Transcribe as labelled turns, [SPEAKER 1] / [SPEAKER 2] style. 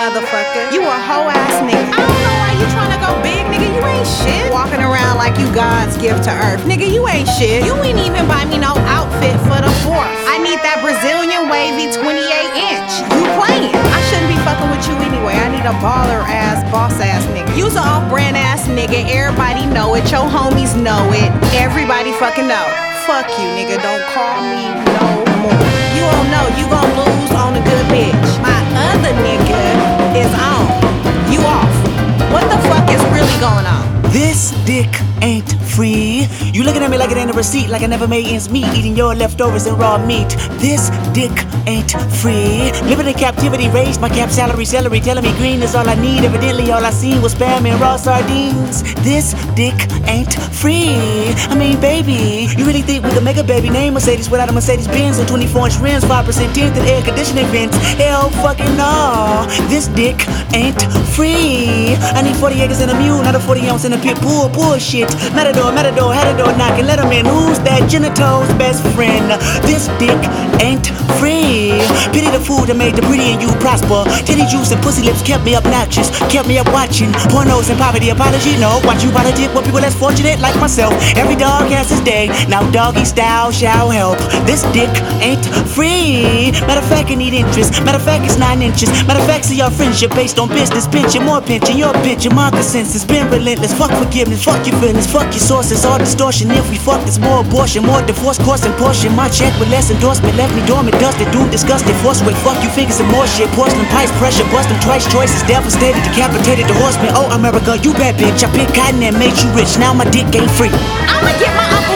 [SPEAKER 1] motherfucker. You a hoe ass nigga. I don't know why you tryna go big, nigga. You ain't shit. Walking around like you God's gift to earth. Nigga, you ain't shit. You ain't even buy me no outfit for the 4th. I need that Brazilian wavy 28-inch. You playing. I shouldn't be fucking with you anyway. I need a baller ass, boss ass nigga. You's a off-brand ass nigga. Everybody know it. Your homies know it. Everybody fucking know. Fuck you, nigga. Don't call me no more. You don't know. You gon' lose on a good bitch. My other nigga is on. You off. What the fuck is really going on?
[SPEAKER 2] This dick ain't free. You looking at me like it ain't a receipt, like I never made ends meet, eating your leftovers and raw meat. This dick ain't free. Living in captivity, raised my cap salary, celery, telling me green is all I need. Evidently all I seen was spam and raw sardines. This dick ain't free. I mean, baby, you really think we could make a baby name Mercedes without a Mercedes Benz and 24-inch rims, 5% tint and air conditioning vents? Hell fucking no. This dick ain't free. I need 40 acres and a mule, not a 40 ounce in a pit bull. Bullshit. Matador, had a door knocking, let him in. Who's that? Genito's best friend. This dick ain't free. Pity the food that made the pretty and you prosper. Titty juice and pussy lips kept me obnoxious, kept me up watching pornos and poverty. Apology, no. Watch you politic with people less fortunate like myself. Every dog has his day. Now doggy style shall help. This dick ain't free. Matter of fact, I need interest. Matter of fact, it's 9 inches. Matter of fact, see your friendship based on business. Pinching, more pinching, your bitch, my consensus. Been relentless. Fuck forgiveness, fuck your feelings, fuck your sources. All distortion. If we fuck, it's more abortion, more divorce, course and portion. My check with less endorsement left me dormant, dusted, doomed, disgusted. Force weight, fuck you fingers and more shit. Porcelain pipes, pressure, bust them twice. Choices devastated, decapitated the horseman. Oh, America, you bad bitch. I picked cotton and made you rich. Now my dick ain't free.
[SPEAKER 1] I'ma get my uncle